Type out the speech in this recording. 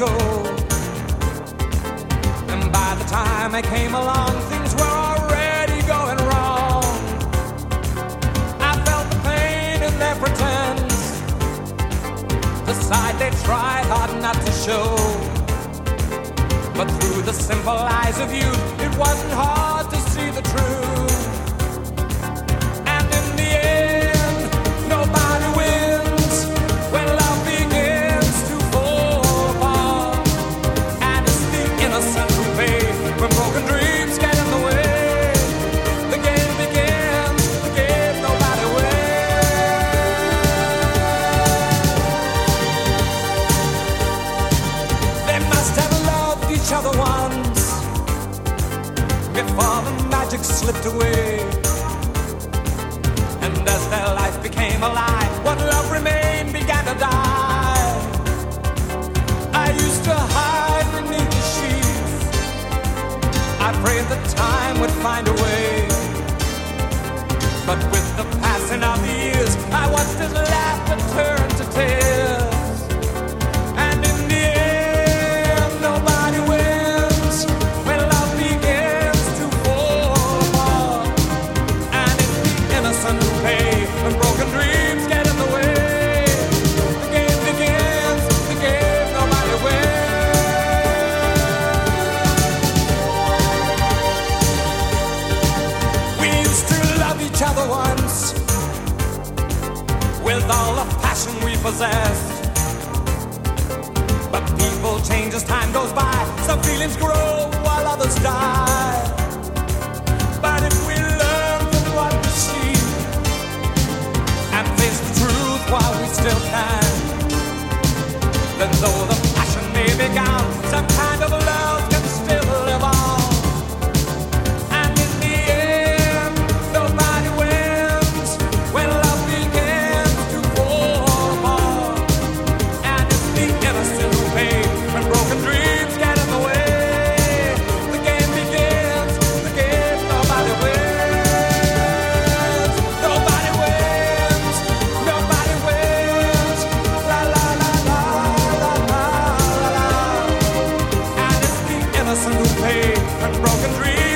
go. And by the time I came along, things were already going wrong. I felt the pain in their pretense, the side they tried hard not to show. But through the simple eyes of youth, it wasn't hard to see the truth. And in the end, nobody wins when love begins to fall apart. And it's the innocent who pay when broken dreams get in the way. The game begins, the game nobody wins. They must have loved each other once before the magic slipped away. And as their life became a lie, what love remained began to die. I used to hide beneath the sheets. I prayed that time would find a way. But with the passing of the years, I watched his laughter turn to tears. And in the end, nobody wins when love begins to fall apart. And it's the innocent who pay when broken dreams get in the way. The game begins, the game nobody wins. We used to love each other once with all the passion we possessed. But people change as time goes by. Some feelings grow while others die. But if we learn from what we see and face the truth while we still can, then though the passion may be gone, some kind of love can still live on. And in the end, nobody wins when love begins to fall apart. And it's the innocent who pay when broken dreams get in the way. The game begins, the game nobody wins. Nobody wins, nobody wins. La la la la la la la la. And it's the innocent who pay when broken dreams